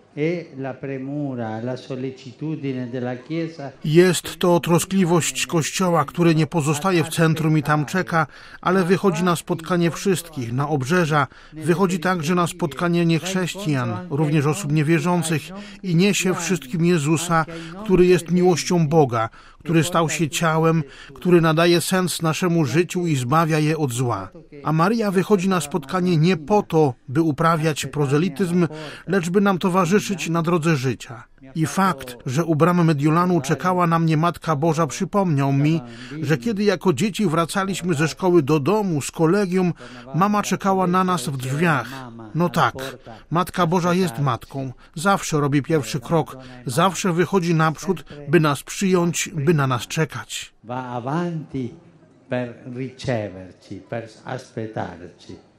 Jest to troskliwość Kościoła, który nie pozostaje w centrum i tam czeka, ale wychodzi na spotkanie wszystkich, na obrzeża, wychodzi także na spotkanie niechrześcijan, również osób niewierzących i niesie wszystkim Jezusa, który jest miłością Boga, który stał się ciałem, który nadaje sens naszemu życiu i zbawia je od zła. A Maria wychodzi na spotkanie nie po to, by uprawiać prozelityzm, lecz by nam towarzyszyć na drodze życia. I fakt, że u bram Mediolanu czekała na mnie Matka Boża, przypomniał mi, że kiedy jako dzieci wracaliśmy ze szkoły do domu, z kolegium, mama czekała na nas w drzwiach. No tak, Matka Boża jest matką, zawsze robi pierwszy krok, zawsze wychodzi naprzód, by nas przyjąć, by na nas czekać. Va avanti per riceverci, per aspettarci.